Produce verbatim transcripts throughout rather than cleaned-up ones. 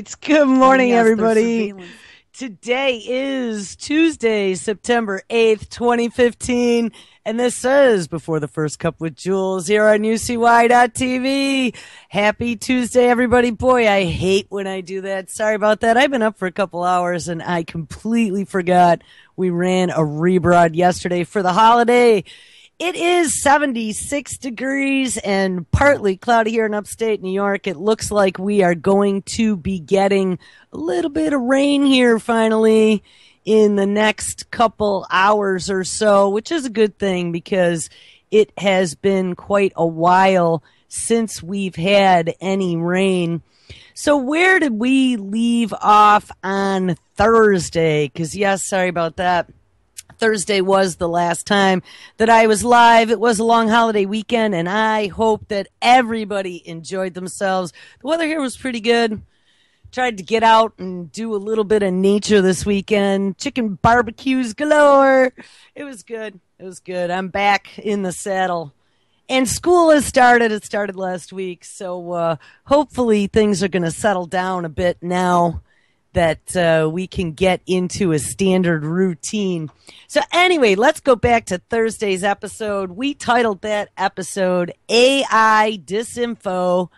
right. Good morning, yes, everybody. Today is Tuesday, September eighth, twenty fifteen, and this is Before the First Cup with Jules here on U C Y dot T V. Happy Tuesday, everybody. Boy, I hate when I do that. Sorry about that. I've been up for a couple hours, and I completely forgot we ran a rebroad yesterday for the holiday. It is seventy-six degrees and partly cloudy here in upstate New York. It looks like we are going to be getting a little bit of rain here finally in the next couple hours or so, which is a good thing because it has been quite a while since we've had any rain. So where did we leave off on Thursday? Because, yes, sorry about that. Thursday was the last time that I was live. It was a long holiday weekend, and I hope that everybody enjoyed themselves. The weather here was pretty good. Tried to get out and do a little bit of nature this weekend. Chicken barbecues galore. It was good. It was good. I'm back in the saddle. And school has started. It started last week, so uh, hopefully things are going to settle down a bit now that uh, we can get into a standard routine. So anyway, let's go back to Thursday's episode. We titled that episode A I Disinfo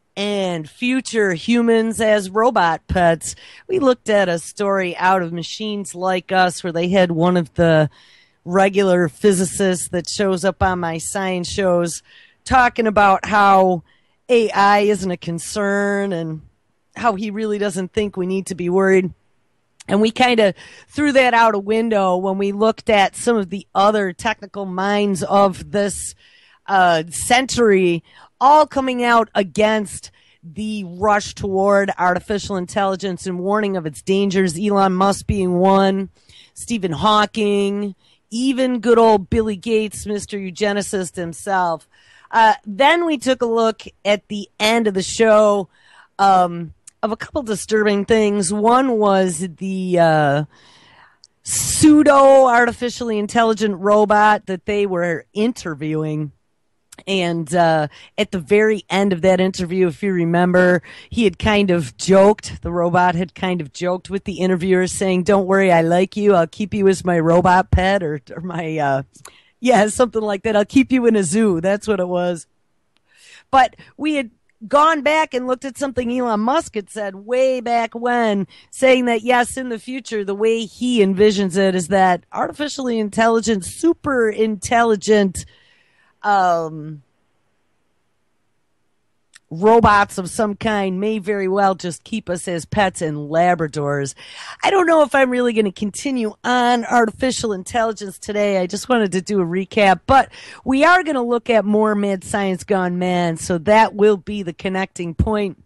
and Future Humans as Robot Pets. We looked at a story out of Machines Like Us where they had one of the regular physicists that shows up on my science shows talking about how A I isn't a concern and how he really doesn't think we need to be worried. And we kind of threw that out a window when we looked at some of the other technical minds of this uh, century, all coming out against the rush toward artificial intelligence and warning of its dangers. Elon Musk being one, Stephen Hawking, even good old Billy Gates, Mister Eugenicist himself. Uh, then we took a look at the end of the show um, of a couple disturbing things. One was the uh, pseudo artificially intelligent robot that they were interviewing. And uh, at the very end of that interview, if you remember, he had kind of joked, the robot had kind of joked with the interviewer saying, "Don't worry, I like you. I'll keep you as my robot pet," or, or my, uh, yeah, something like that. "I'll keep you in a zoo." That's what it was. But we had gone back and looked at something Elon Musk had said way back when, saying that, yes, in the future, the way he envisions it is that artificially intelligent, super intelligent um, robots of some kind may very well just keep us as pets and Labradors. I don't know if I'm really going to continue on artificial intelligence today. I just wanted to do a recap, but we are going to look at more Mad Science Gone Mad, so that will be the connecting point.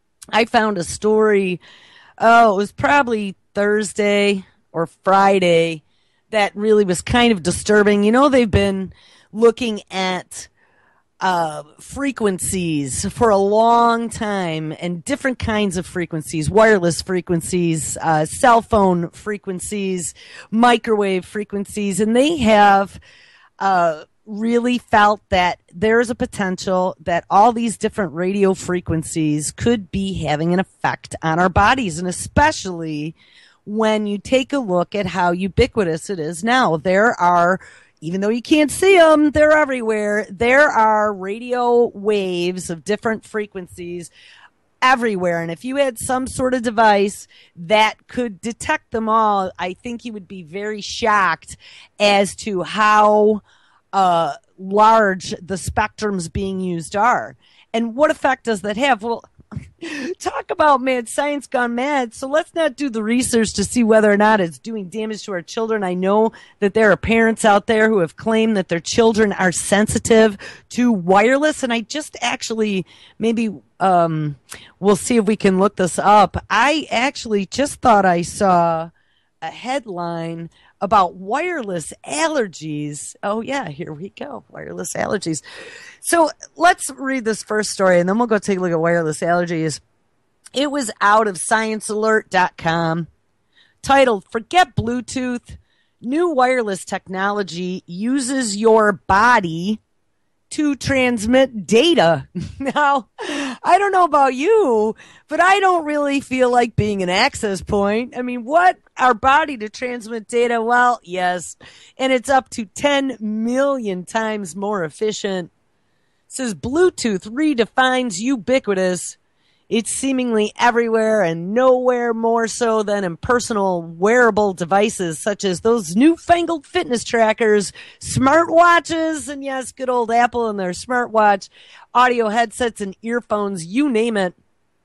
I found a story, oh, it was probably Thursday or Friday, that really was kind of disturbing. You know, they've been looking at uh, frequencies for a long time, and different kinds of frequencies, wireless frequencies, uh, cell phone frequencies, microwave frequencies, and they have uh, really felt that there is a potential that all these different radio frequencies could be having an effect on our bodies, and especially when you take a look at how ubiquitous it is now. There are, even though you can't see them, they're everywhere. There are radio waves of different frequencies everywhere. And if you had some sort of device that could detect them all, I think you would be very shocked as to how uh, large the spectrums being used are. And what effect does that have? Well, talk about mad science gone mad. So let's not do the research to see whether or not it's doing damage to our children. I know that there are parents out there who have claimed that their children are sensitive to wireless. And I just actually, maybe um, we'll see if we can look this up. I actually just thought I saw a headline about wireless allergies. Oh, yeah, here we go. Wireless allergies. So let's read this first story, and then we'll go take a look at wireless allergies. It was out of science alert dot com, titled, "Forget Bluetooth. New wireless technology uses your body to transmit data." Now, I don't know about you, but I don't really feel like being an access point. I mean, what? Our body to transmit data? Well, yes. And it's up to ten million times more efficient. It says Bluetooth redefines ubiquitous. It's seemingly everywhere and nowhere more so than in personal wearable devices such as those newfangled fitness trackers, smartwatches, and yes, good old Apple and their smartwatch, audio headsets and earphones, you name it.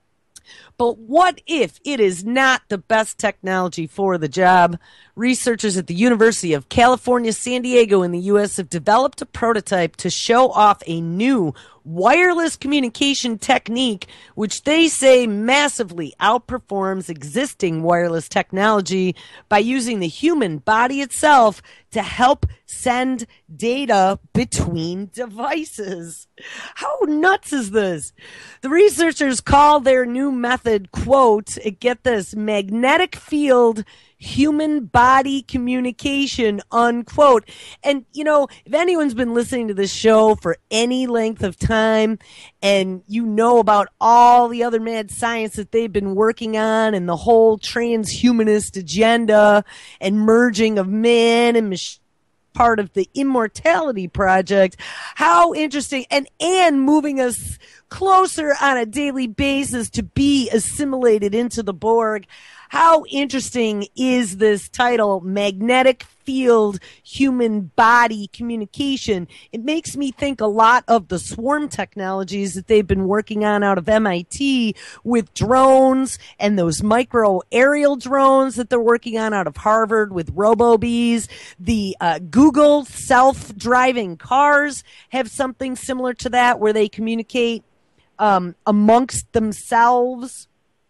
But what if it is not the best technology for the job? Researchers at the University of California, San Diego in the U S have developed a prototype to show off a new wireless communication technique, which they say massively outperforms existing wireless technology by using the human body itself to help send data between devices. How nuts is this? The researchers call their new method, quote, get this, magnetic field human body communication, unquote. And, you know, if anyone's been listening to this show for any length of time and you know about all the other mad science that they've been working on and the whole transhumanist agenda and merging of man and machine, part of the Immortality Project, how interesting, and and moving us closer on a daily basis to be assimilated into the Borg. How interesting is this title, Magnetic Field Human Body Communication? It makes me think a lot of the swarm technologies that they've been working on out of M I T with drones and those micro aerial drones that they're working on out of Harvard with RoboBees. The uh, Google self-driving cars have something similar to that where they communicate um, amongst themselves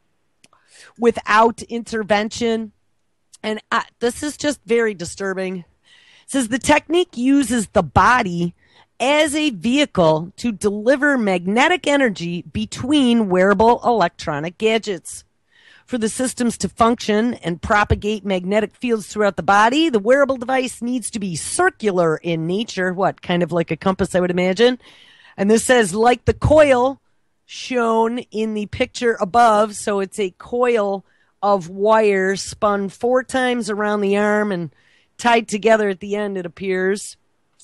without intervention. And uh, this is just very disturbing. It says the technique uses the body as a vehicle to deliver magnetic energy between wearable electronic gadgets. For the systems to function and propagate magnetic fields throughout the body, the wearable device needs to be circular in nature. What, kind of like a compass, I would imagine. And this says, like the coil shown in the picture above. So it's a coil of wire spun four times around the arm and tied together at the end, it appears.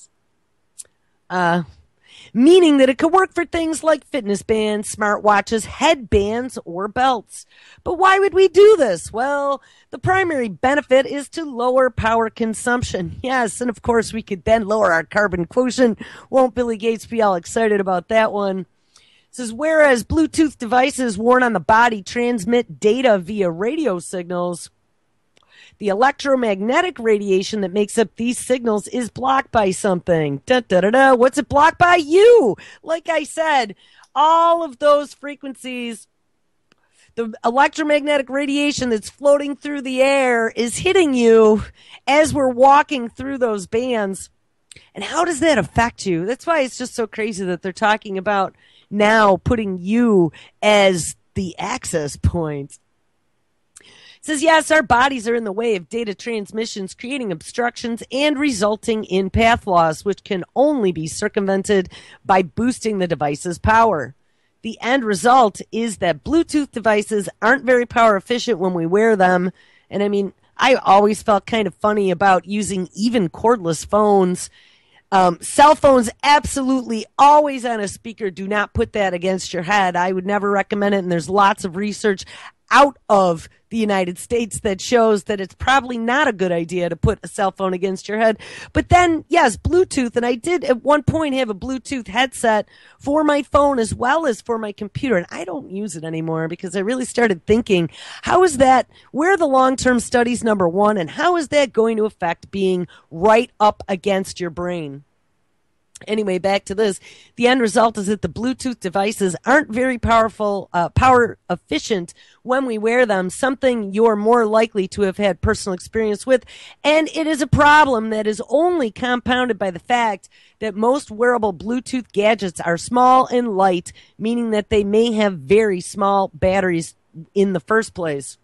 Uh, meaning that it could work for things like fitness bands, smartwatches, headbands, or belts. But why would we do this? Well, the primary benefit is to lower power consumption. Yes, and of course we could then lower our carbon quotient. Won't Billy Gates be all excited about that one? It says, whereas Bluetooth devices worn on the body transmit data via radio signals, the electromagnetic radiation that makes up these signals is blocked by something. Da, da, da, da. What's it blocked by? You! Like I said, all of those frequencies, the electromagnetic radiation that's floating through the air is hitting you as we're walking through those bands. And how does that affect you? That's why it's just so crazy that they're talking about now putting you as the access point. It says, yes, our bodies are in the way of data transmissions, creating obstructions and resulting in path loss, which can only be circumvented by boosting the device's power. The end result is that Bluetooth devices aren't very power efficient when we wear them. And I mean, I always felt kind of funny about using even cordless phones. Um, cell phones, absolutely always on a speaker. Do not put that against your head. I would never recommend it. And there's lots of research out of the United States that shows that it's probably not a good idea to put a cell phone against your head. But then, yes, Bluetooth. And I did at one point have a Bluetooth headset for my phone as well as for my computer. And I don't use it anymore because I really started thinking, how is that, where are the long-term studies, number one, and how is that going to affect being right up against your brain? Anyway, back to this. The end result is that the Bluetooth devices aren't very powerful, uh, power efficient when we wear them, something you're more likely to have had personal experience with. And it is a problem that is only compounded by the fact that most wearable Bluetooth gadgets are small and light, meaning that they may have very small batteries in the first place.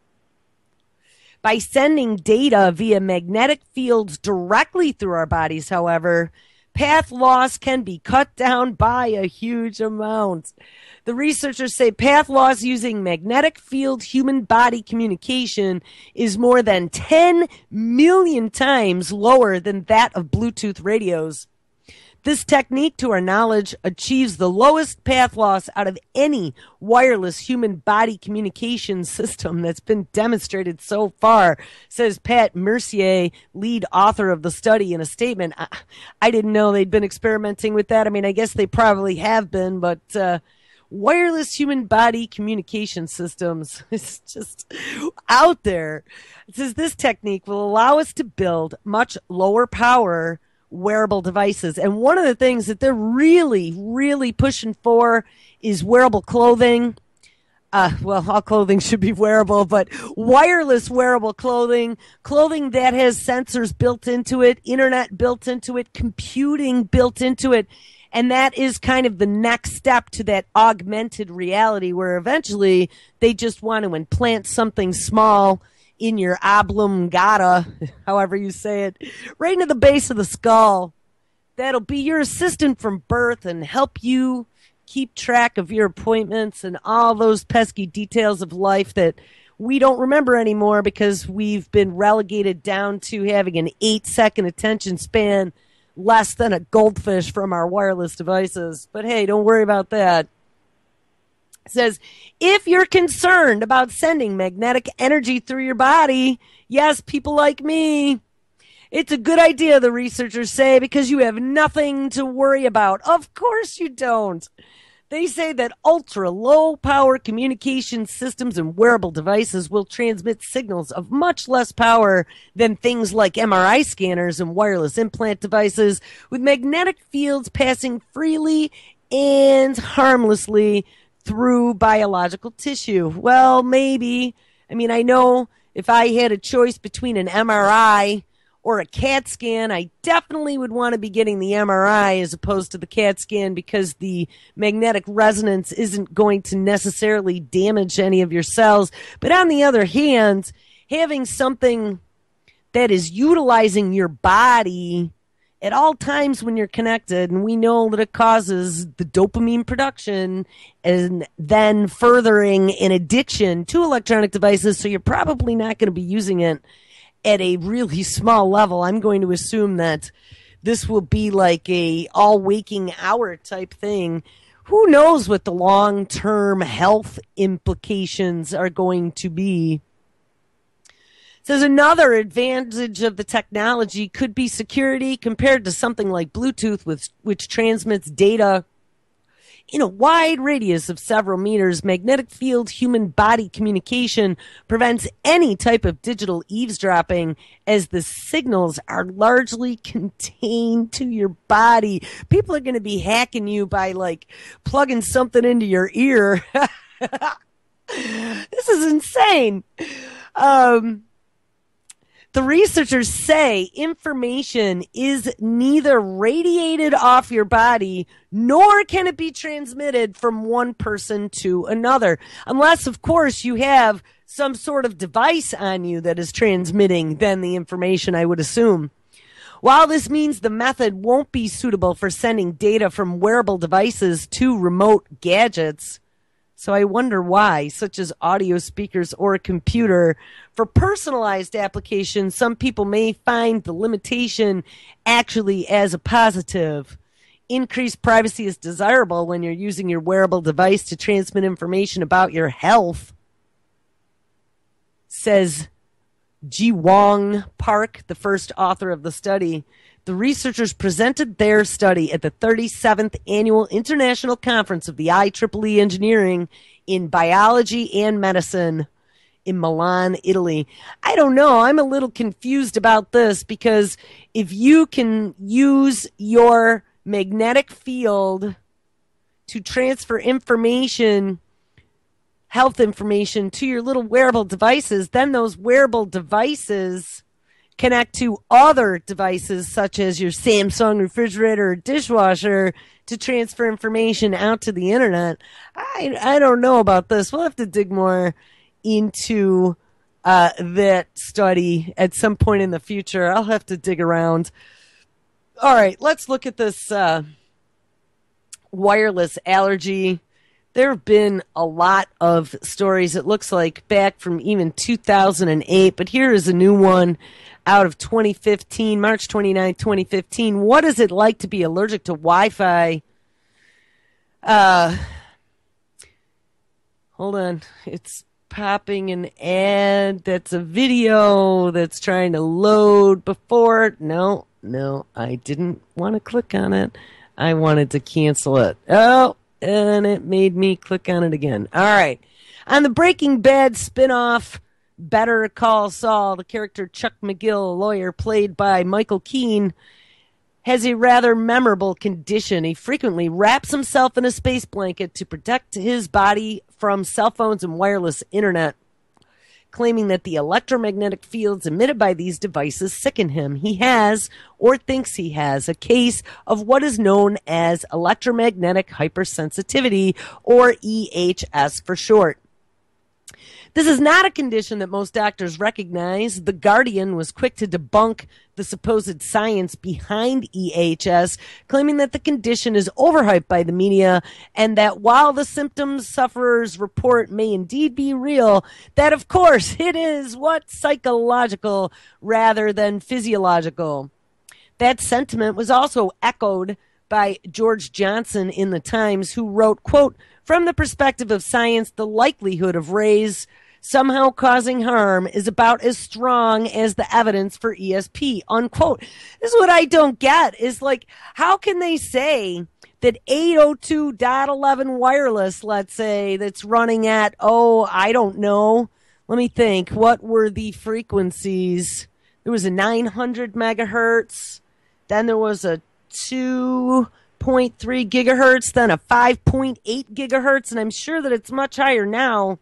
By sending data via magnetic fields directly through our bodies, however, path loss can be cut down by a huge amount. The researchers say path loss using magnetic field human body communication is more than ten million times lower than that of Bluetooth radios. This technique, to our knowledge, achieves the lowest path loss out of any wireless human body communication system that's been demonstrated so far, says Pat Mercier, lead author of the study, in a statement. I, I didn't know they'd been experimenting with that. I mean, I guess they probably have been, but uh, wireless human body communication systems is just out there. It says this technique will allow us to build much lower power wearable devices. And one of the things that they're really, really pushing for is wearable clothing. Uh, well, all clothing should be wearable, but wireless wearable clothing, clothing that has sensors built into it, internet built into it, computing built into it. And that is kind of the next step to that augmented reality where eventually they just want to implant something small in your oblongata, however you say it, right into the base of the skull. That'll be your assistant from birth and help you keep track of your appointments and all those pesky details of life that we don't remember anymore because we've been relegated down to having an eight-second attention span, less than a goldfish from our wireless devices. But hey, don't worry about that. It says, if you're concerned about sending magnetic energy through your body, yes, people like me, it's a good idea, the researchers say, because you have nothing to worry about. Of course you don't. They say that ultra-low power communication systems and wearable devices will transmit signals of much less power than things like M R I scanners and wireless implant devices, with magnetic fields passing freely and harmlessly through biological tissue. Well, maybe. I mean, I know if I had a choice between an M R I or a CAT scan, I definitely would want to be getting the M R I as opposed to the CAT scan because the magnetic resonance isn't going to necessarily damage any of your cells. But on the other hand, having something that is utilizing your body at all times when you're connected, and we know that it causes the dopamine production and then furthering an addiction to electronic devices, so you're probably not going to be using it at a really small level. I'm going to assume that this will be like a all waking hour type thing. Who knows what the long-term health implications are going to be. Says another advantage of the technology could be security compared to something like Bluetooth, which, which transmits data in a wide radius of several meters. Magnetic field human body communication prevents any type of digital eavesdropping as the signals are largely contained to your body. People are going to be hacking you by like plugging something into your ear. This is insane. Um, The researchers say information is neither radiated off your body nor can it be transmitted from one person to another. Unless, of course, you have some sort of device on you that is transmitting then the information, I would assume. While this means the method won't be suitable for sending data from wearable devices to remote gadgets, so I wonder why, such as audio speakers or a computer. For personalized applications, some people may find the limitation actually as a positive. Increased privacy is desirable when you're using your wearable device to transmit information about your health, says Ji Wong Park, the first author of the study. The researchers presented their study at the thirty-seventh Annual International Conference of the I triple E Engineering in Biology and Medicine in Milan, Italy. I don't know. I'm a little confused about this because if you can use your magnetic field to transfer information, health information, to your little wearable devices, then those wearable devices connect to other devices such as your Samsung refrigerator or dishwasher to transfer information out to the internet. I, I don't know about this. We'll have to dig more into uh, that study at some point in the future. I'll have to dig around. All right, let's look at this uh, wireless allergy. There have been a lot of stories, it looks like, back from even two thousand eight, but here is a new one out of twenty fifteen, March twenty-ninth, twenty fifteen. What is it like to be allergic to Wi-Fi? Uh, hold on. It's popping an ad that's a video that's trying to load before. No, no, I didn't want to click on it. I wanted to cancel it. Oh, and it made me click on it again. All right. On the Breaking Bad spinoff, Better Call Saul, the character Chuck McGill, a lawyer played by Michael Keane, has a rather memorable condition. He frequently wraps himself in a space blanket to protect his body from cell phones and wireless internet, claiming that the electromagnetic fields emitted by these devices sicken him. He has, or thinks he has, a case of what is known as electromagnetic hypersensitivity, or E H S for short. This is not a condition that most doctors recognize. The Guardian was quick to debunk the supposed science behind E H S, claiming that the condition is overhyped by the media and that while the symptoms sufferers report may indeed be real, that of course it is what psychological rather than physiological. That sentiment was also echoed by George Johnson in the Times, who wrote, quote, "From the perspective of science, the likelihood of rays somehow causing harm is about as strong as the evidence for E S P," unquote. This is what I don't get, is like, how can they say that eight oh two dot eleven wireless, let's say, that's running at, oh, I don't know, let me think, what were the frequencies? There was a nine hundred megahertz, then there was a two point three gigahertz, then a five point eight gigahertz, and I'm sure that it's much higher now.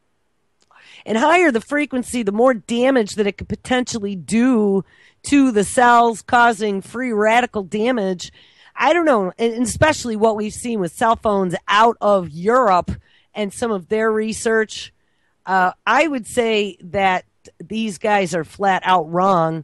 And higher the frequency, the more damage that it could potentially do to the cells, causing free radical damage. I don't know, and especially what we've seen with cell phones out of Europe and some of their research. Uh, I would say that these guys are flat out wrong.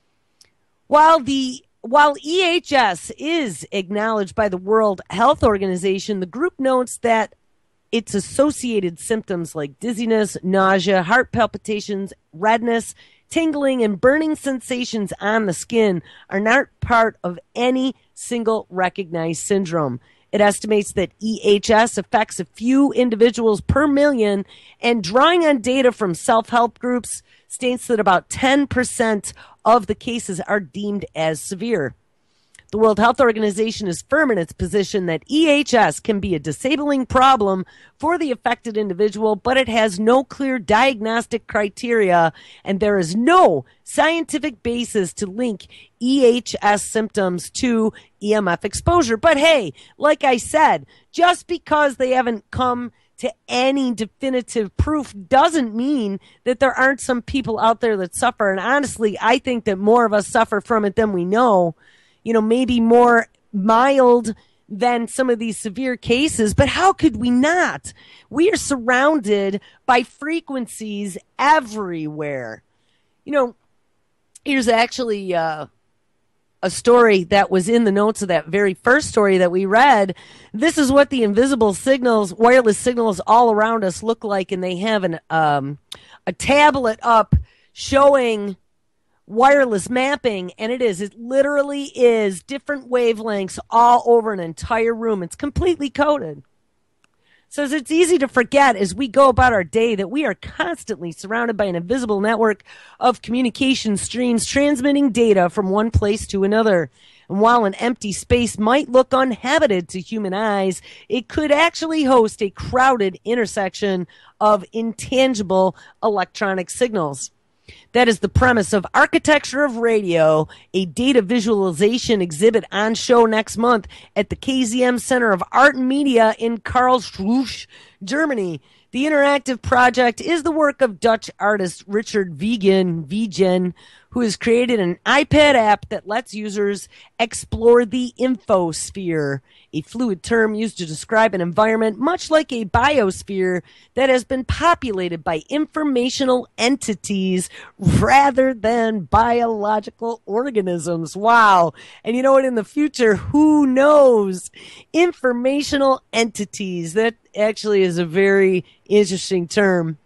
While the While E H S is acknowledged by the World Health Organization, the group notes that its associated symptoms like dizziness, nausea, heart palpitations, redness, tingling, and burning sensations on the skin are not part of any single recognized syndrome. It estimates that E H S affects a few individuals per million, and drawing on data from self-help groups states that about ten percent of the cases are deemed as severe. The World Health Organization is firm in its position that E H S can be a disabling problem for the affected individual, but it has no clear diagnostic criteria, and there is no scientific basis to link E H S symptoms to E M F exposure. But hey, like I said, just because they haven't come to any definitive proof doesn't mean that there aren't some people out there that suffer. And honestly, I think that more of us suffer from it than we know. You know, maybe more mild than some of these severe cases, but how could we not? We are surrounded by frequencies everywhere. You know, here's actually uh, a story that was in the notes of that very first story that we read. This is what the invisible signals, wireless signals all around us look like, and they have an um, a tablet up showing wireless mapping, and it is, it literally is different wavelengths all over an entire room. It's completely coded. So it's easy to forget as we go about our day that we are constantly surrounded by an invisible network of communication streams transmitting data from one place to another. And while an empty space might look uninhabited to human eyes, it could actually host a crowded intersection of intangible electronic signals. That is the premise of Architecture of Radio, a data visualization exhibit on show next month at the K Z M Center of Art and Media in Karlsruhe, Germany. The interactive project is the work of Dutch artist Richard Vegan, Vegan, who has created an iPad app that lets users explore the infosphere, a fluid term used to describe an environment much like a biosphere that has been populated by informational entities rather than biological organisms. Wow. And you know what? In the future, who knows? Informational entities. That actually is a very interesting term.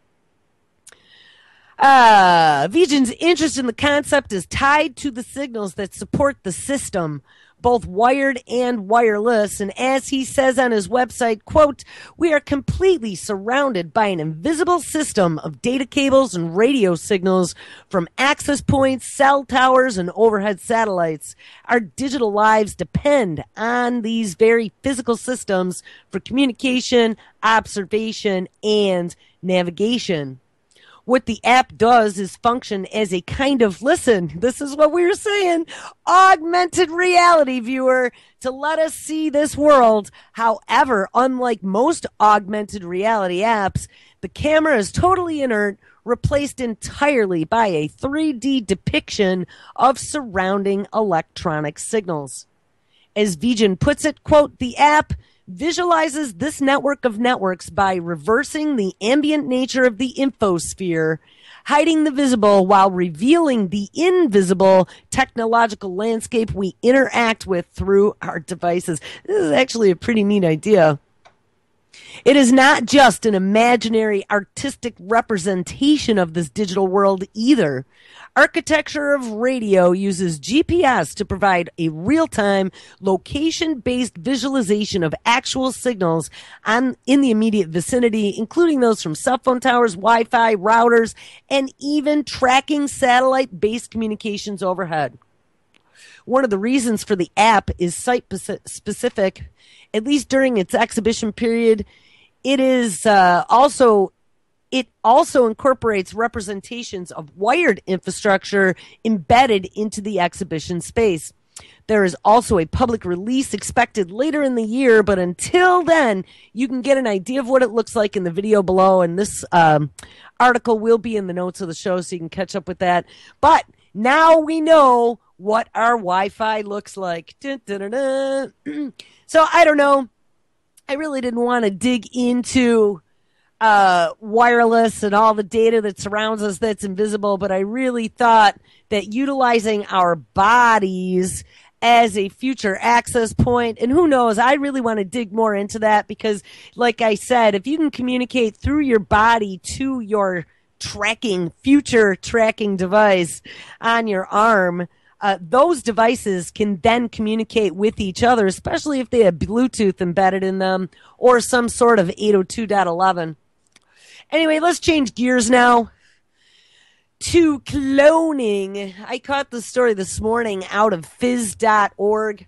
Uh, Vigen's interest in the concept is tied to the signals that support the system, both wired and wireless. And as he says on his website, quote, "We are completely surrounded by an invisible system of data cables and radio signals from access points, cell towers, and overhead satellites. Our digital lives depend on these very physical systems for communication, observation, and navigation." What the app does is function as a kind of, listen, this is what we were saying, augmented reality viewer to let us see this world. However, unlike most augmented reality apps, the camera is totally inert, replaced entirely by a three D depiction of surrounding electronic signals. As Vigen puts it, quote, "The app visualizes this network of networks by reversing the ambient nature of the infosphere, hiding the visible while revealing the invisible technological landscape we interact with through our devices." This is actually a pretty neat idea. It is not just an imaginary artistic representation of this digital world either. Architecture of radio uses G P S to provide a real-time, location-based visualization of actual signals on, in the immediate vicinity, including those from cell phone towers, Wi-Fi, routers, and even tracking satellite-based communications overhead. One of the reasons for the app is site-specific, at least during its exhibition period. It is uh, also It also incorporates representations of wired infrastructure embedded into the exhibition space. There is also a public release expected later in the year, but until then, you can get an idea of what it looks like in the video below, and this um, article will be in the notes of the show, so you can catch up with that. But now we know what our Wi-Fi looks like. Dun, dun, dun, dun. So I don't know. I really didn't want to dig into Uh, wireless and all the data that surrounds us that's invisible, but I really thought that utilizing our bodies as a future access point, and who knows, I really want to dig more into that because, like I said, if you can communicate through your body to your tracking, future tracking device on your arm, uh, those devices can then communicate with each other, especially if they have Bluetooth embedded in them or some sort of eight oh two dot eleven. Anyway, let's change gears now to cloning. I caught the story this morning out of phys dot org.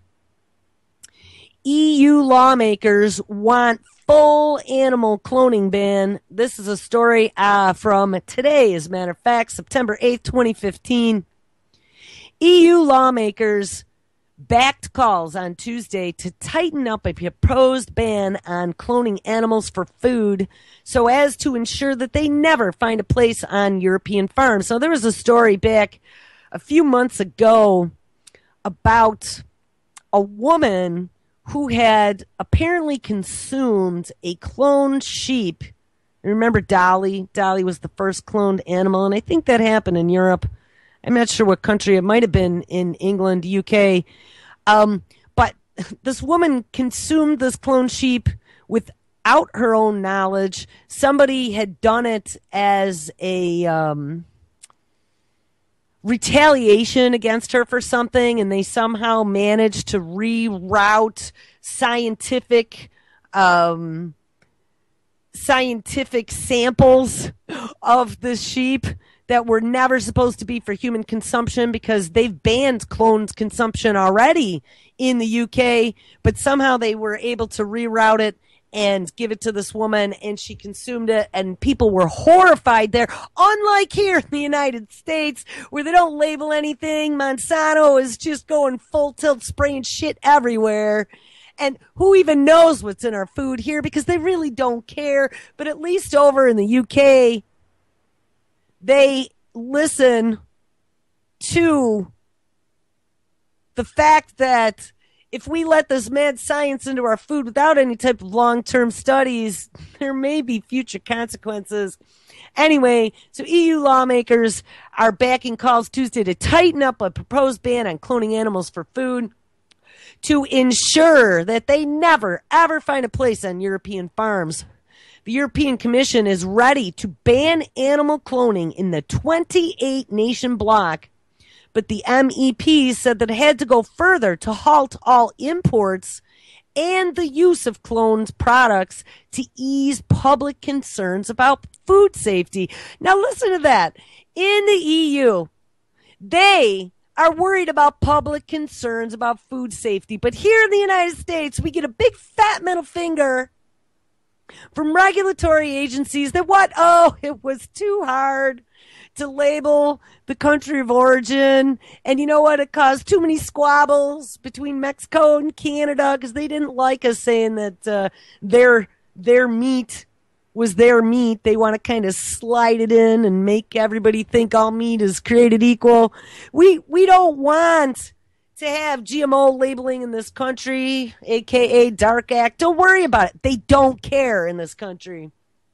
E U lawmakers want full animal cloning ban. This is a story uh, from today, as a matter of fact, September eighth, twenty fifteen. E U lawmakers backed calls on Tuesday to tighten up a proposed ban on cloning animals for food so as to ensure that they never find a place on European farms. So there was a story back a few months ago about a woman who had apparently consumed a cloned sheep. Remember Dolly? Dolly was the first cloned animal, and I think that happened in Europe. I'm not sure what country. It might have been in England, U K. Um, but this woman consumed this cloned sheep without her own knowledge. Somebody had done it as a um, retaliation against her for something, and they somehow managed to reroute scientific um, scientific samples of the sheep that were never supposed to be for human consumption because they've banned cloned consumption already in the U K, but somehow they were able to reroute it and give it to this woman, and she consumed it, and people were horrified there. Unlike here in the United States, where they don't label anything, Monsanto is just going full tilt, spraying shit everywhere. And who even knows what's in our food here because they really don't care. But at least over in the U K, they listen to the fact that if we let this mad science into our food without any type of long-term studies, there may be future consequences. Anyway, so E U lawmakers are backing calls Tuesday to tighten up a proposed ban on cloning animals for food to ensure that they never, ever find a place on European farms. The European Commission is ready to ban animal cloning in the twenty-eight nation bloc, but the M E Ps said that it had to go further to halt all imports and the use of cloned products to ease public concerns about food safety. Now listen to that. In the E U, they are worried about public concerns about food safety. But here in the United States, we get a big fat middle finger from regulatory agencies that what? Oh, it was too hard to label the country of origin. And you know what? It caused too many squabbles between Mexico and Canada because they didn't like us saying that uh, their their meat was their meat. They want to kind of slide it in and make everybody think all meat is created equal. We we don't want to have G M O labeling in this country, a k a. Dark Act. Don't worry about it. They don't care in this country.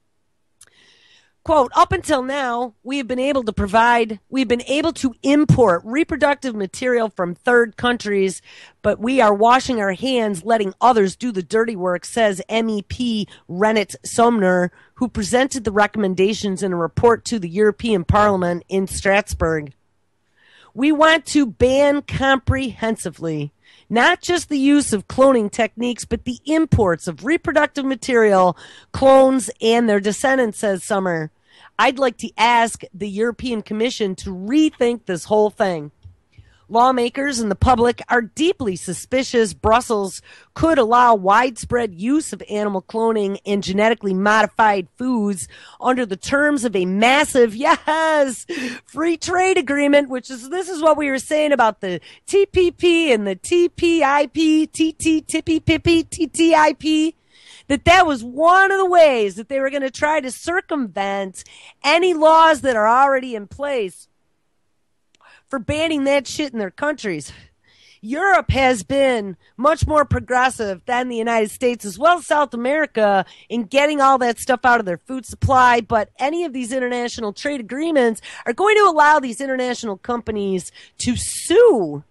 Quote, up until now, we have been able to provide, we've been able to import reproductive material from third countries, but we are washing our hands, letting others do the dirty work, says M E P Renate Sommer, who presented the recommendations in a report to the European Parliament in Strasbourg. We want to ban comprehensively not just the use of cloning techniques, but the imports of reproductive material, clones, and their descendants, says Sommer. I'd like to ask the European Commission to rethink this whole thing. Lawmakers and the public are deeply suspicious Brussels could allow widespread use of animal cloning and genetically modified foods under the terms of a massive, yes, free trade agreement, which is, this is what we were saying about the T P P and the T P I P, T T, Tippy Pippy, T T I P, that that was one of the ways that they were going to try to circumvent any laws that are already in place for banning that shit in their countries. Europe has been much more progressive than the United States, as well as South America, in getting all that stuff out of their food supply. But any of these international trade agreements are going to allow these international companies to sue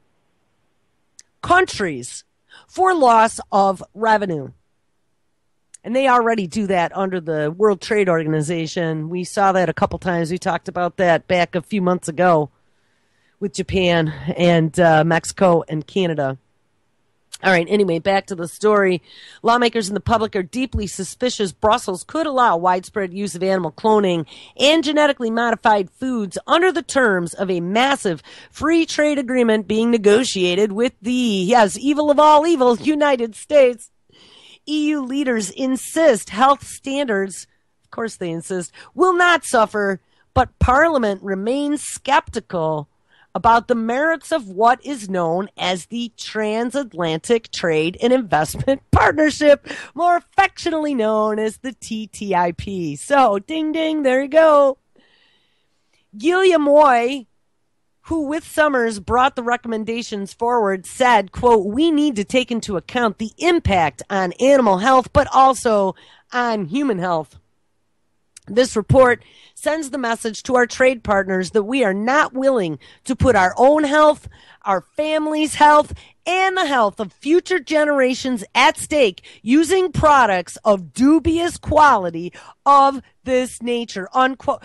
countries for loss of revenue. And they already do that under the World Trade Organization. We saw that a couple times. We talked about that back a few months ago with Japan and uh, Mexico and Canada. All right, anyway, back to the story. Lawmakers and the public are deeply suspicious Brussels could allow widespread use of animal cloning and genetically modified foods under the terms of a massive free trade agreement being negotiated with the, yes, evil of all evils, United States. E U leaders insist health standards, of course they insist, will not suffer, but Parliament remains skeptical about the merits of what is known as the Transatlantic Trade and Investment Partnership, more affectionately known as the T T I P. So, ding, ding, there you go. Gilliam Moy, who with Summers brought the recommendations forward, said, quote, we need to take into account the impact on animal health, but also on human health. This report sends the message to our trade partners that we are not willing to put our own health, our family's health, and the health of future generations at stake using products of dubious quality of this nature, unquote.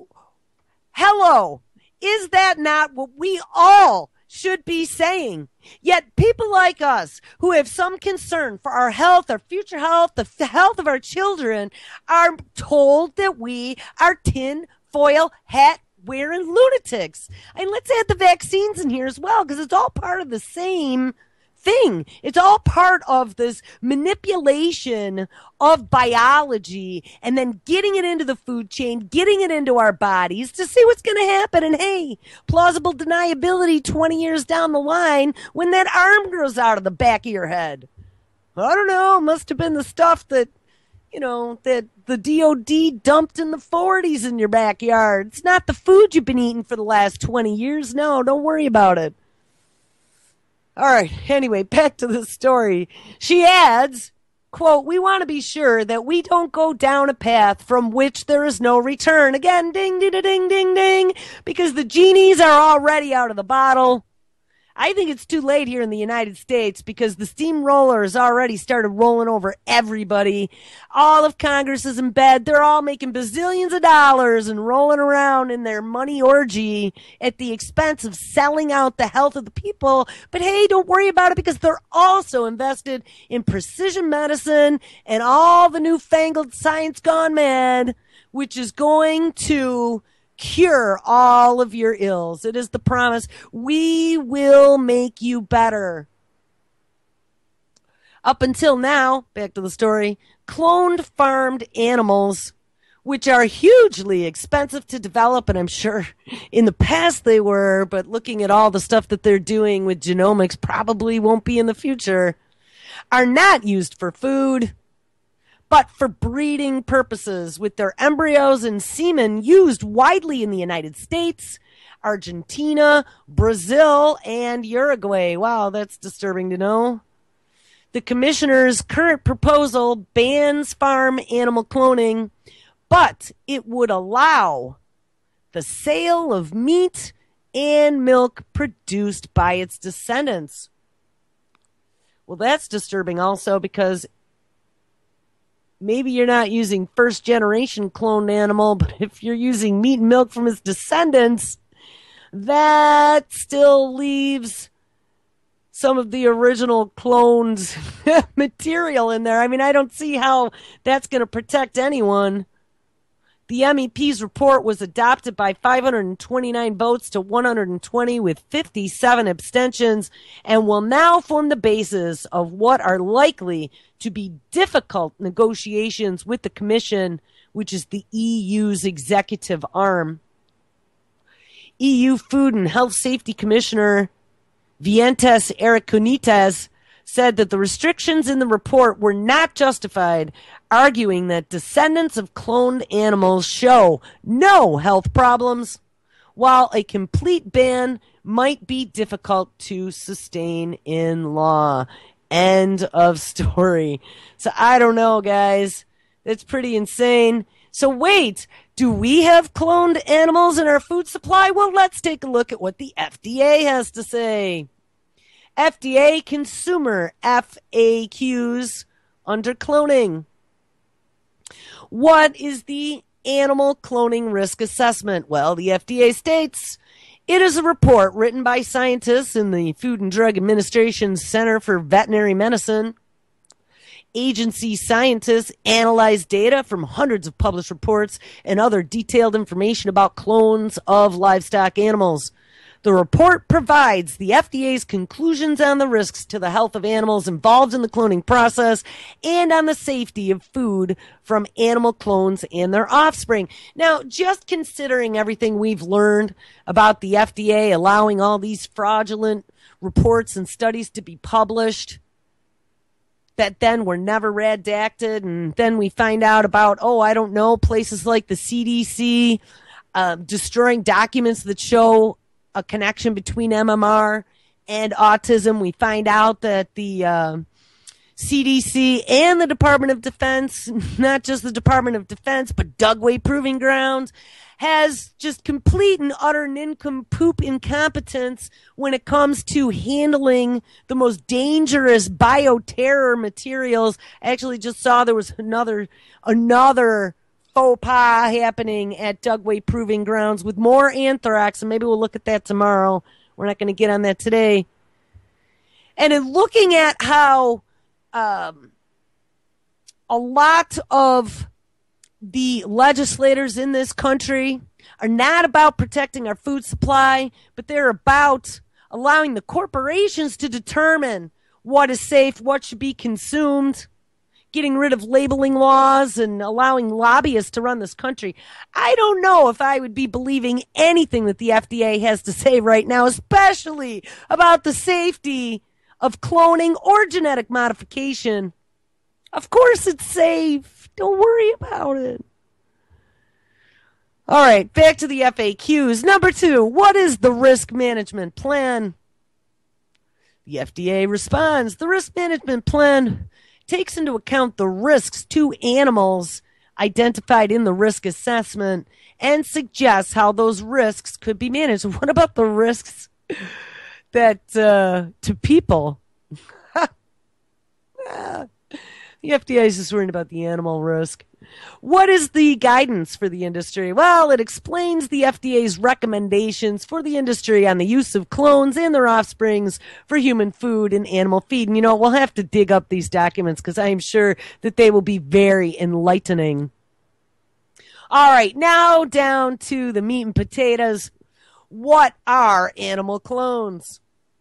Hello. Is that not what we all should be saying? Yet people like us who have some concern for our health, our future health, the f- health of our children are told that we are tin foil hat wearing lunatics. And let's add the vaccines in here as well, because it's all part of the same thing. It's all part of this manipulation of biology and then getting it into the food chain, getting it into our bodies to see what's going to happen. And hey, plausible deniability twenty years down the line when that arm grows out of the back of your head. I don't know. Must have been the stuff that you know, that the D O D dumped in the forties in your backyard. It's not the food you've been eating for the last twenty years. No, don't worry about it. All right, anyway, back to the story. She adds, quote, "We want to be sure that we don't go down a path from which there is no return." Again, ding, ding, ding, ding, ding, because the genies are already out of the bottle. I think it's too late here in the United States because the steamroller has already started rolling over everybody. All of Congress is in bed. They're all making bazillions of dollars and rolling around in their money orgy at the expense of selling out the health of the people. But hey, don't worry about it because they're also invested in precision medicine and all the newfangled science gone mad, which is going to cure all of your ills. It is the promise. We will make you better. Up until now, back to the story, cloned farmed animals, which are hugely expensive to develop, and I'm sure in the past they were, but looking at all the stuff that they're doing with genomics probably won't be in the future, are not used for food, but for breeding purposes, with their embryos and semen used widely in the United States, Argentina, Brazil, and Uruguay. Wow, that's disturbing to know. The commissioner's current proposal bans farm animal cloning, but it would allow the sale of meat and milk produced by its descendants. Well, that's disturbing also because maybe you're not using first generation cloned animal, but if you're using meat and milk from his descendants, that still leaves some of the original cloned material in there. I mean, I don't see how that's going to protect anyone. The M E P's report was adopted by five hundred twenty-nine votes to one hundred twenty with fifty-seven abstentions and will now form the basis of what are likely to be difficult negotiations with the Commission, which is the E U's executive arm. E U Food and Health Safety Commissioner Vientes Aracunitas said that the restrictions in the report were not justified, arguing that descendants of cloned animals show no health problems, while a complete ban might be difficult to sustain in law. End of story. So I don't know, guys. It's pretty insane. So wait, do we have cloned animals in our food supply? Well, let's take a look at what the F D A has to say. F D A consumer F A Qs under cloning. What is the animal cloning risk assessment? Well, the F D A states it is a report written by scientists in the Food and Drug Administration's Center for Veterinary Medicine. Agency scientists analyze data from hundreds of published reports and other detailed information about clones of livestock animals. The report provides the F D A's conclusions on the risks to the health of animals involved in the cloning process and on the safety of food from animal clones and their offspring. Now, just considering everything we've learned about the F D A allowing all these fraudulent reports and studies to be published that then were never redacted, and then we find out about, oh, I don't know, places like the C D C uh, destroying documents that show a connection between M M R and autism. We find out that the uh, C D C and the Department of Defense, not just the Department of Defense, but Dugway Proving Ground, has just complete and utter nincompoop incompetence when it comes to handling the most dangerous bioterror materials. I actually just saw there was another another faux pas happening at Dugway Proving Grounds with more anthrax, and maybe we'll look at that tomorrow. We're not going to get on that today. And in looking at how um, a lot of the legislators in this country are not about protecting our food supply, but they're about allowing the corporations to determine what is safe, what should be consumed, getting rid of labeling laws and allowing lobbyists to run this country. I don't know if I would be believing anything that the F D A has to say right now, especially about the safety of cloning or genetic modification. Of course it's safe. Don't worry about it. All right, back to the F A Qs. Number two, what is the risk management plan? The F D A responds, the risk management plan takes into account the risks to animals identified in the risk assessment and suggests how those risks could be managed. What about the risks that uh, to people? The F D A is just worried about the animal risk. What is the guidance for the industry? Well, it explains the F D A's recommendations for the industry on the use of clones and their offsprings for human food and animal feed. And, you know, we'll have to dig up these documents because I am sure that they will be very enlightening. All right, now down to the meat and potatoes. What are animal clones?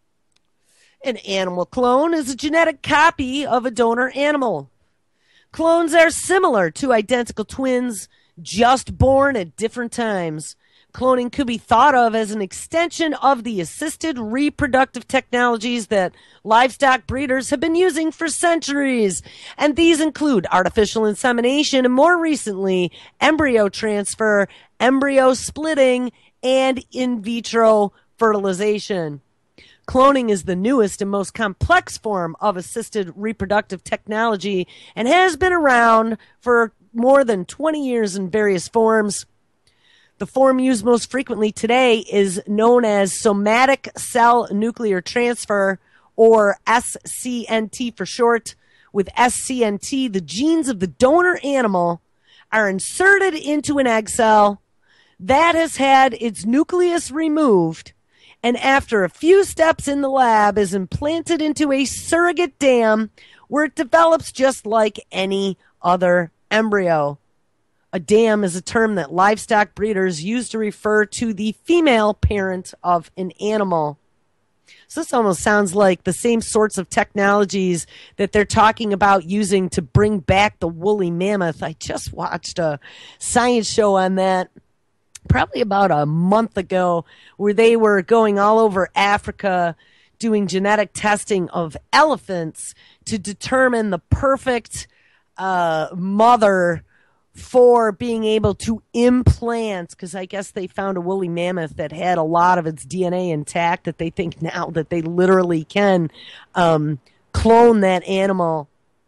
An animal clone is a genetic copy of a donor animal. Clones are similar to identical twins, just born at different times. Cloning could be thought of as an extension of the assisted reproductive technologies that livestock breeders have been using for centuries. And these include artificial insemination and, more recently, embryo transfer, embryo splitting, and in vitro fertilization. Cloning is the newest and most complex form of assisted reproductive technology and has been around for more than twenty years in various forms. The form used most frequently today is known as somatic cell nuclear transfer, or S C N T for short. With S C N T, the genes of the donor animal are inserted into an egg cell that has had its nucleus removed, and after a few steps in the lab is implanted into a surrogate dam where it develops just like any other embryo. A dam is a term that livestock breeders use to refer to the female parent of an animal. So this almost sounds like the same sorts of technologies that they're talking about using to bring back the woolly mammoth. I just watched a science show on that probably about a month ago, where they were going all over Africa doing genetic testing of elephants to determine the perfect uh, mother for being able to implant, because I guess they found a woolly mammoth that had a lot of its D N A intact, that they think now that they literally can um, clone that animal.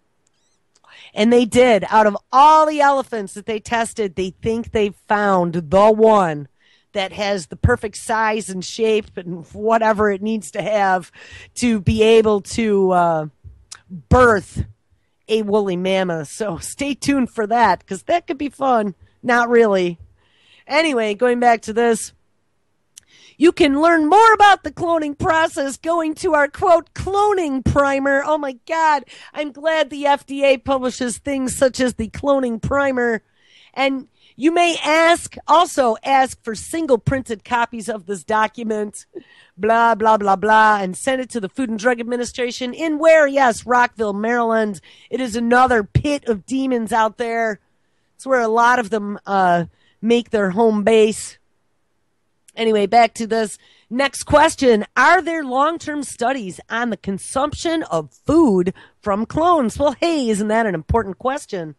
And they did. Out of all the elephants that they tested, they think they found the one that has the perfect size and shape and whatever it needs to have to be able to uh, birth a woolly mammoth. So stay tuned for that, because that could be fun. Not really. Anyway, going back to this. You can learn more about the cloning process going to our, quote, cloning primer. Oh, my God. I'm glad the F D A publishes things such as the cloning primer. And you may ask, also ask for single printed copies of this document, blah, blah, blah, blah, and send it to the Food and Drug Administration in where? Yes, Rockville, Maryland. It is another pit of demons out there. It's where a lot of them uh, make their home base. Anyway, back to this next question. Are there long-term studies on the consumption of food from clones? Well, hey, isn't that an important question?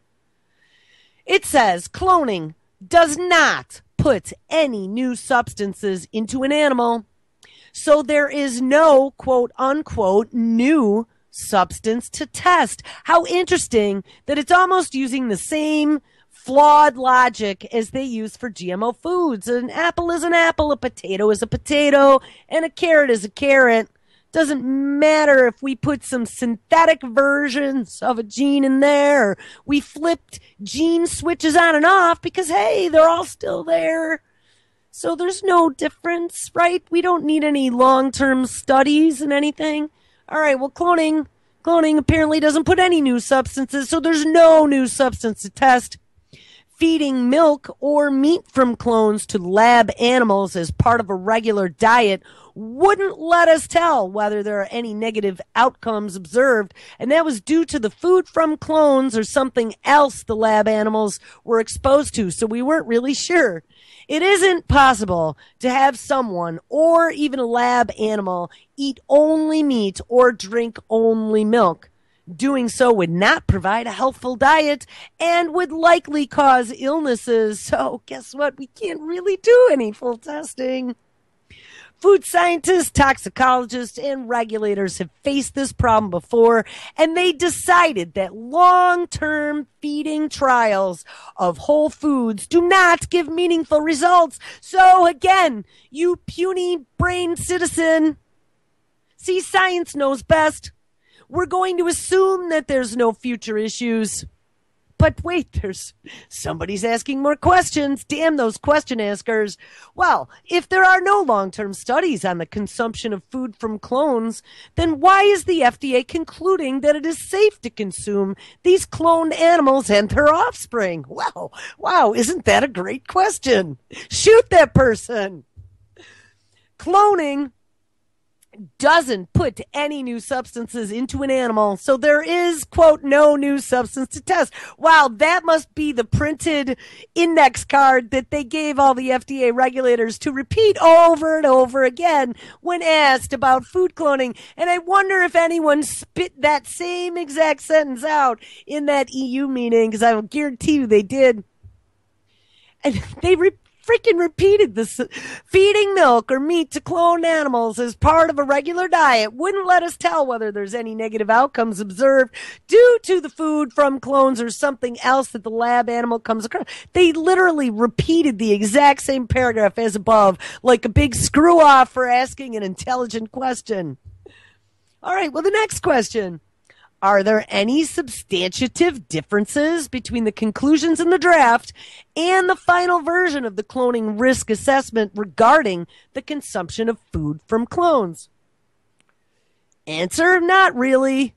It says cloning does not put any new substances into an animal, so there is no, quote, unquote, new substance to test. How interesting that it's almost using the same flawed logic as they use for G M O foods. An apple is an apple, a potato is a potato, and a carrot is a carrot. Doesn't matter if we put some synthetic versions of a gene in there, or we flipped gene switches on and off, because, hey, they're all still there. So there's no difference, right? We don't need any long-term studies and anything. All right, well, cloning, cloning apparently doesn't put any new substances, so there's no new substance to test. Feeding milk or meat from clones to lab animals as part of a regular diet wouldn't let us tell whether there are any negative outcomes observed, and that was due to the food from clones or something else the lab animals were exposed to, so we weren't really sure. It isn't possible to have someone or even a lab animal eat only meat or drink only milk. Doing so would not provide a healthful diet and would likely cause illnesses. So guess what? We can't really do any full testing. Food scientists, toxicologists, and regulators have faced this problem before, and they decided that long-term feeding trials of whole foods do not give meaningful results. So again, you puny brain citizen, see, science knows best. We're going to assume that there's no future issues. But wait, there's somebody's asking more questions. Damn those question askers. Well, if there are no long-term studies on the consumption of food from clones, then why is the F D A concluding that it is safe to consume these cloned animals and their offspring? Wow, wow, isn't that a great question? Shoot that person. Cloning doesn't put any new substances into an animal, so there is, quote, no new substance to test. Wow, that must be the printed index card that they gave all the F D A regulators to repeat over and over again when asked about food cloning. And I wonder if anyone spit that same exact sentence out in that E U meeting, because I will guarantee you they did. And they repeated freaking repeated this. Feeding milk or meat to cloned animals as part of a regular diet wouldn't let us tell whether there's any negative outcomes observed due to the food from clones or something else that the lab animal comes across. They literally repeated the exact same paragraph as above, like a big screw off for asking an intelligent question. All right, well, the next question. Are there any substantive differences between the conclusions in the draft and the final version of the cloning risk assessment regarding the consumption of food from clones? Answer, not really.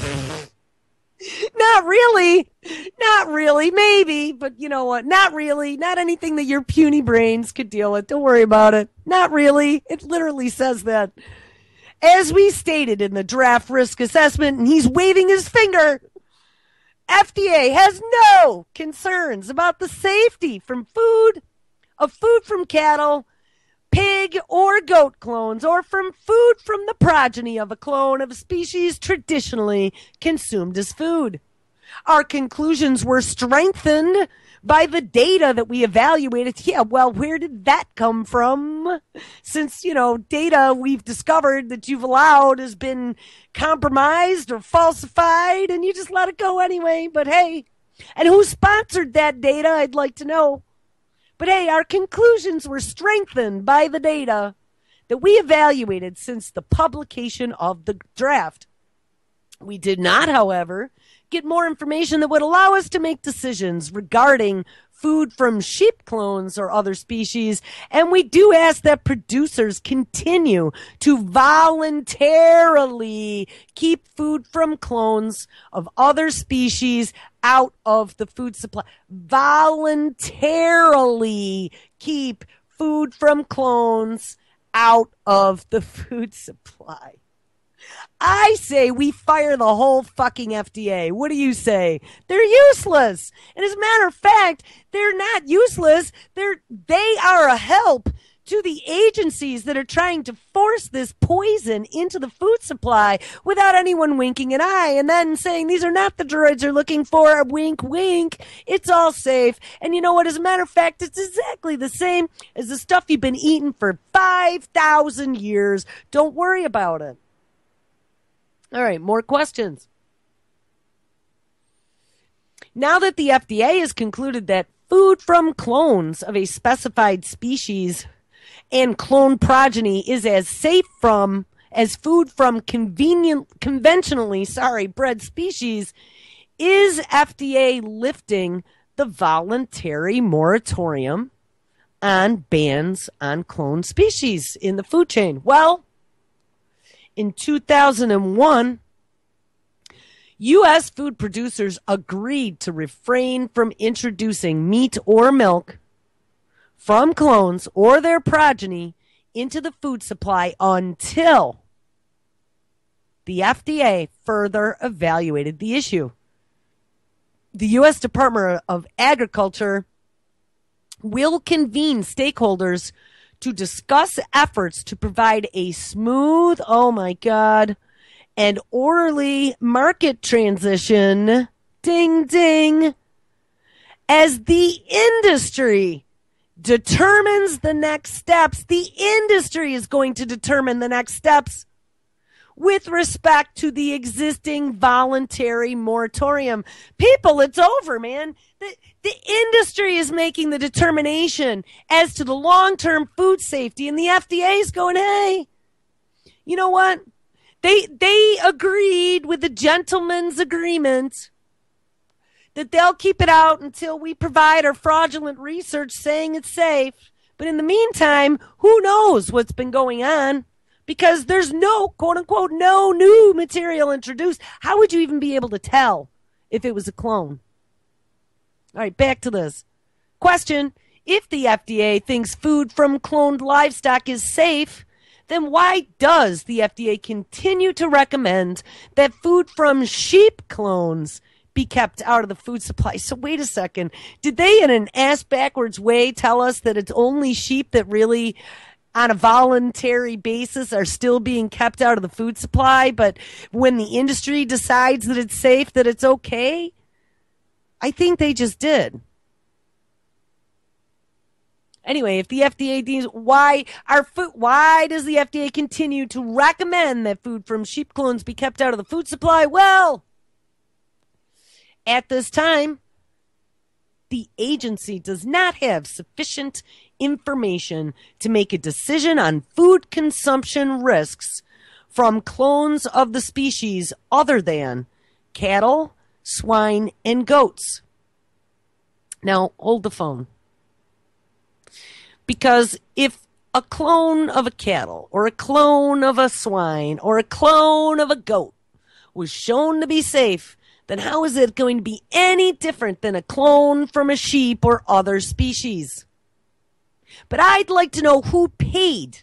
Not really. Not really. Maybe. But you know what? Not really. Not anything that your puny brains could deal with. Don't worry about it. Not really. It literally says that. As we stated in the draft risk assessment, and he's waving his finger, F D A has no concerns about the safety from food, of food from cattle, pig or goat clones, or from food from the progeny of a clone of a species traditionally consumed as food. Our conclusions were strengthened by the data that we evaluated. Yeah, well, where did that come from? Since, you know, data we've discovered that you've allowed has been compromised or falsified, and you just let it go anyway. But hey, and who sponsored that data, I'd like to know. But hey, our conclusions were strengthened by the data that we evaluated since the publication of the draft. We did not, however, get more information that would allow us to make decisions regarding food from sheep clones or other species, and we do ask that producers continue to voluntarily keep food from clones of other species out of the food supply. Voluntarily keep food from clones out of the food supply. I say we fire the whole fucking F D A. What do you say? They're useless. And as a matter of fact, they're not useless. They're, they are a help to the agencies that are trying to force this poison into the food supply without anyone winking an eye and then saying these are not the droids you're looking for. Wink, wink. It's all safe. And you know what? As a matter of fact, it's exactly the same as the stuff you've been eating for five thousand years. Don't worry about it. All right, more questions. Now that the F D A has concluded that food from clones of a specified species and clone progeny is as safe from as food from convenient, conventionally, sorry, bred species, is F D A lifting the voluntary moratorium on bans on clone species in the food chain? Well, in two thousand one, U S food producers agreed to refrain from introducing meat or milk from clones or their progeny into the food supply until the F D A further evaluated the issue. The U S Department of Agriculture will convene stakeholders to discuss efforts to provide a smooth, oh my God, and orderly market transition, ding, ding, as the industry determines the next steps. The industry is going to determine the next steps with respect to the existing voluntary moratorium. People, it's over, man. The, the industry is making the determination as to the long-term food safety, and the F D A is going, hey, you know what? They, they agreed with the gentleman's agreement that they'll keep it out until we provide our fraudulent research saying it's safe. But in the meantime, who knows what's been going on? Because there's no, quote unquote, no new material introduced. How would you even be able to tell if it was a clone? All right, back to this. Question: if the F D A thinks food from cloned livestock is safe, then why does the F D A continue to recommend that food from sheep clones be kept out of the food supply? So wait a second. Did they, in an ass-backwards way, tell us that it's only sheep that really, on a voluntary basis, are still being kept out of the food supply, but when the industry decides that it's safe, that it's okay? I think they just did. Anyway, if the F D A deems, why our food, why does the F D A continue to recommend that food from sheep clones be kept out of the food supply? Well, at this time, the agency does not have sufficient information to make a decision on food consumption risks from clones of the species other than cattle, swine, and goats. Now, hold the phone. Because if a clone of a cattle or a clone of a swine or a clone of a goat was shown to be safe, then how is it going to be any different than a clone from a sheep or other species? But I'd like to know who paid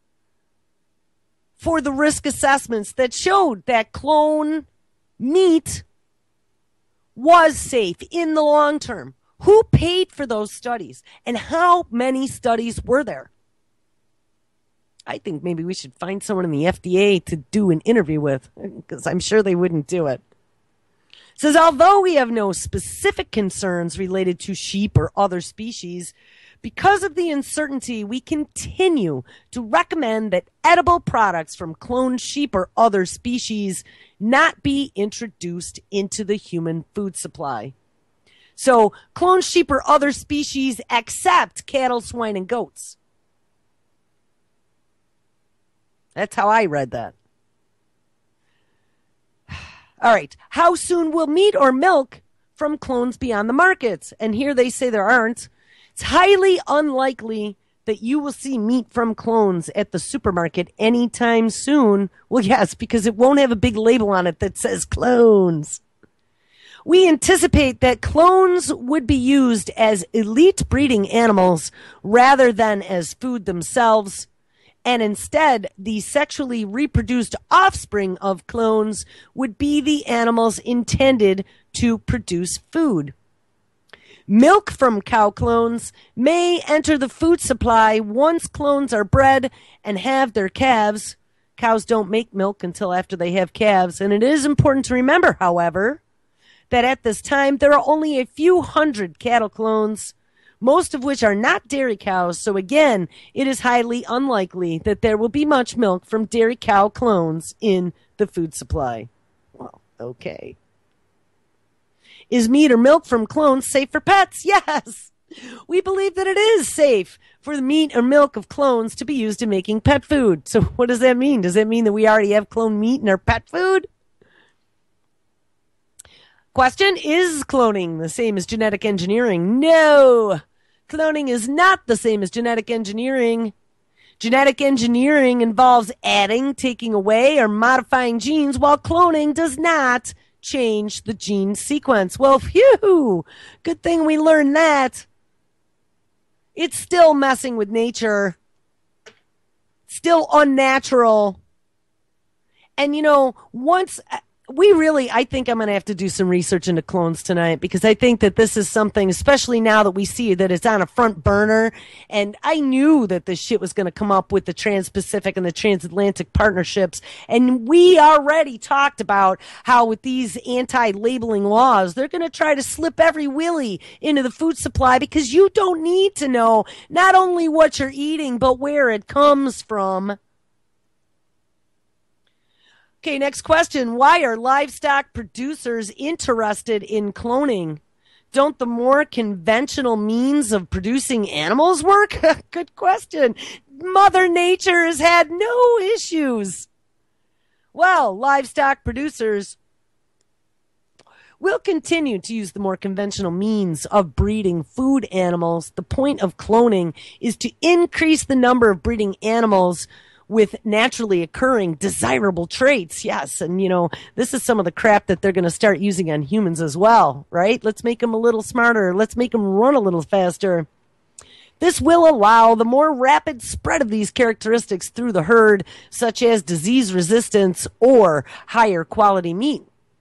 for the risk assessments that showed that clone meat was safe in the long term. Who paid for those studies? And how many studies were there? I think maybe we should find someone in the F D A to do an interview with, because I'm sure they wouldn't do it. It says, although we have no specific concerns related to sheep or other species, because of the uncertainty, we continue to recommend that edible products from cloned sheep or other species not be introduced into the human food supply. So, cloned sheep or other species except cattle, swine, and goats. That's how I read that. All right. How soon will meat or milk from clones be on the markets? And here they say there aren't. It's highly unlikely that you will see meat from clones at the supermarket anytime soon. Well, yes, because it won't have a big label on it that says clones. We anticipate that clones would be used as elite breeding animals rather than as food themselves. And instead, the sexually reproduced offspring of clones would be the animals intended to produce food. Milk from cow clones may enter the food supply once clones are bred and have their calves. Cows don't make milk until after they have calves. And it is important to remember, however, that at this time there are only a few hundred cattle clones, most of which are not dairy cows. So again, it is highly unlikely that there will be much milk from dairy cow clones in the food supply. Well, okay. Is meat or milk from clones safe for pets? Yes. We believe that it is safe for the meat or milk of clones to be used in making pet food. So what does that mean? Does that mean that we already have cloned meat in our pet food? Question, is cloning the same as genetic engineering? No. Cloning is not the same as genetic engineering. Genetic engineering involves adding, taking away, or modifying genes, while cloning does not change the gene sequence. Well, phew, good thing we learned that. It's still messing with nature. Still unnatural. And, you know, once we really, I think I'm going to have to do some research into clones tonight, because I think that this is something, especially now that we see that it's on a front burner. And I knew that this shit was going to come up with the Trans-Pacific and the transatlantic partnerships. And we already talked about how with these anti-labeling laws, they're going to try to slip every willy into the food supply, because you don't need to know not only what you're eating, but where it comes from. Okay, next question. Why are livestock producers interested in cloning? Don't the more conventional means of producing animals work? Good question. Mother Nature has had no issues. Well, livestock producers will continue to use the more conventional means of breeding food animals. The point of cloning is to increase the number of breeding animals with naturally occurring desirable traits. Yes. And, you know, this is some of the crap that they're going to start using on humans as well, right? Let's make them a little smarter. Let's make them run a little faster. This will allow the more rapid spread of these characteristics through the herd, such as disease resistance or higher quality meat.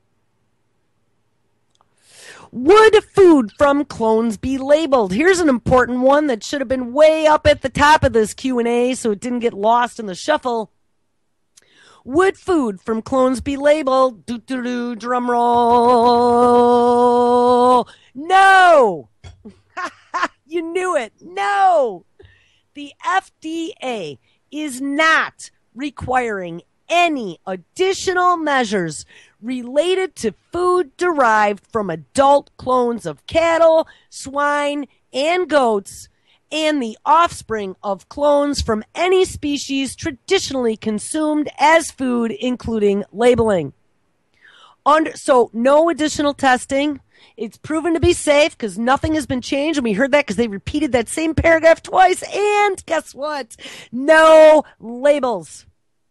Would food from clones be labeled? Here's an important one that should have been way up at the top of this Q and A so it didn't get lost in the shuffle. Would food from clones be labeled? Do do do, drum roll. No! You knew it. No! The F D A is not requiring any additional measures related to food derived from adult clones of cattle, swine, and goats, and the offspring of clones from any species traditionally consumed as food, including labeling. Under, so no additional testing. It's proven to be safe because nothing has been changed, and we heard that because they repeated that same paragraph twice, and guess what? No labels.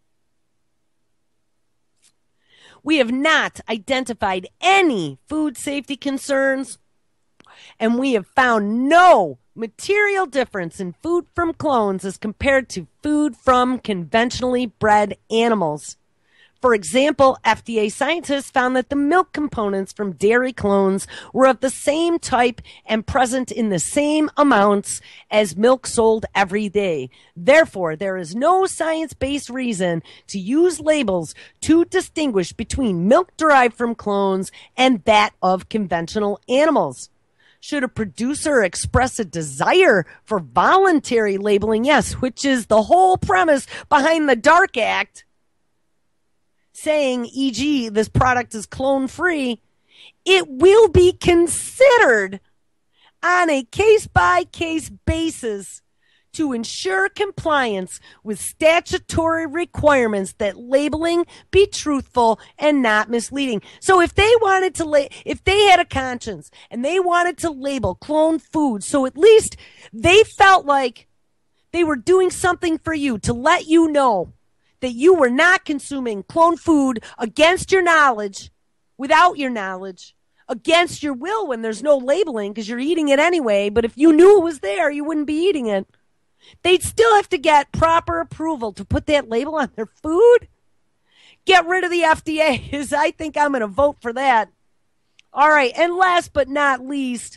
We have not identified any food safety concerns, and we have found no material difference in food from clones as compared to food from conventionally bred animals. For example, F D A scientists found that the milk components from dairy clones were of the same type and present in the same amounts as milk sold every day. Therefore, there is no science-based reason to use labels to distinguish between milk derived from clones and that of conventional animals. Should a producer express a desire for voluntary labeling? Yes, which is the whole premise behind the DARK Act, saying, for example, this product is clone-free, it will be considered on a case-by-case basis to ensure compliance with statutory requirements that labeling be truthful and not misleading. So if they wanted to, la- if they had a conscience and they wanted to label clone food, so at least they felt like they were doing something for you to let you know that you were not consuming clone food against your knowledge, without your knowledge, against your will when there's no labeling because you're eating it anyway. But if you knew it was there, you wouldn't be eating it. They'd still have to get proper approval to put that label on their food. Get rid of the F D A, because I think I'm going to vote for that. All right, and last but not least,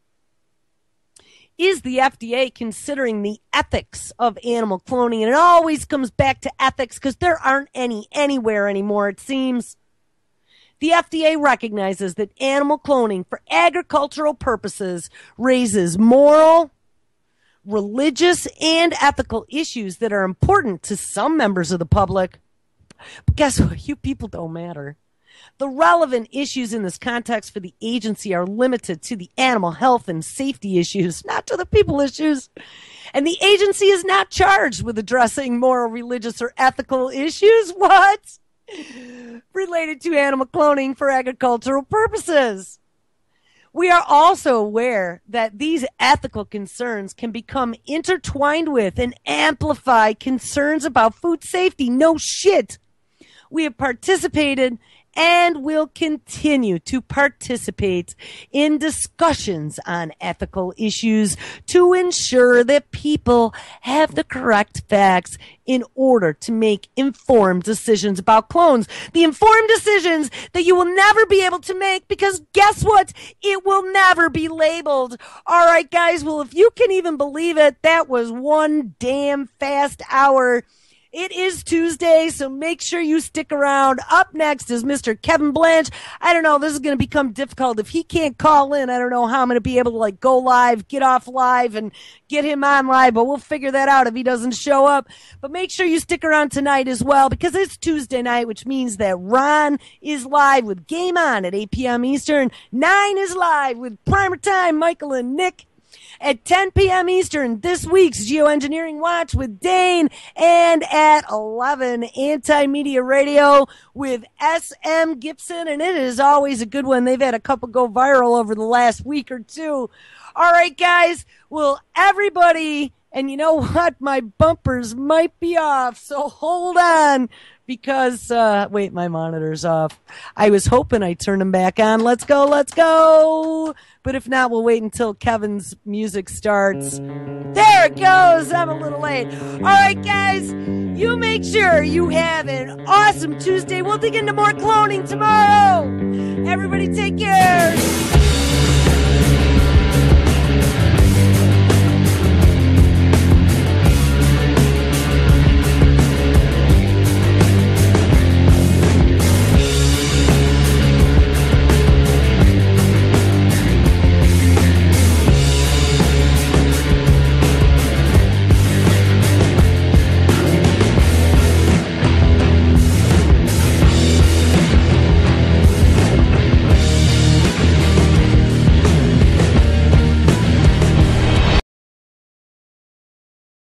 is the F D A considering the ethics of animal cloning? And it always comes back to ethics because there aren't any anywhere anymore, it seems. The F D A recognizes that animal cloning for agricultural purposes raises moral, religious, and ethical issues that are important to some members of the public. But guess what? You people don't matter. The relevant issues in this context for the agency are limited to the animal health and safety issues, not to the people issues. And the agency is not charged with addressing moral, religious, or ethical issues. What? Related to animal cloning for agricultural purposes. We are also aware that these ethical concerns can become intertwined with and amplify concerns about food safety. No shit. We have participated and will continue to participate in discussions on ethical issues to ensure that people have the correct facts in order to make informed decisions about clones. The informed decisions that you will never be able to make because guess what? It will never be labeled. All right, guys. Well, if you can even believe it, that was one damn fast hour. It is Tuesday, so make sure you stick around. Up next is Mister Kevin Blanche. I don't know, this is going to become difficult. If he can't call in, I don't know how I'm going to be able to like go live, get off live, and get him on live, but we'll figure that out if he doesn't show up. But make sure you stick around tonight as well, because it's Tuesday night, which means that Ron is live with Game On at eight p.m. Eastern. nine is live with Primer Time, Michael and Nick. At ten p.m. Eastern, this week's Geoengineering Watch with Dane, and at eleven, Anti-Media Radio with S M Gibson, and it is always a good one. They've had a couple go viral over the last week or two. All right, guys, well, everybody, and you know what? My bumpers might be off, so hold on. Because, uh, wait, my monitor's off. I was hoping I turned them back on. Let's go, let's go. But if not, we'll wait until Kevin's music starts. There it goes. I'm a little late. All right, guys, you make sure you have an awesome Tuesday. We'll dig into more cloning tomorrow. Everybody take care.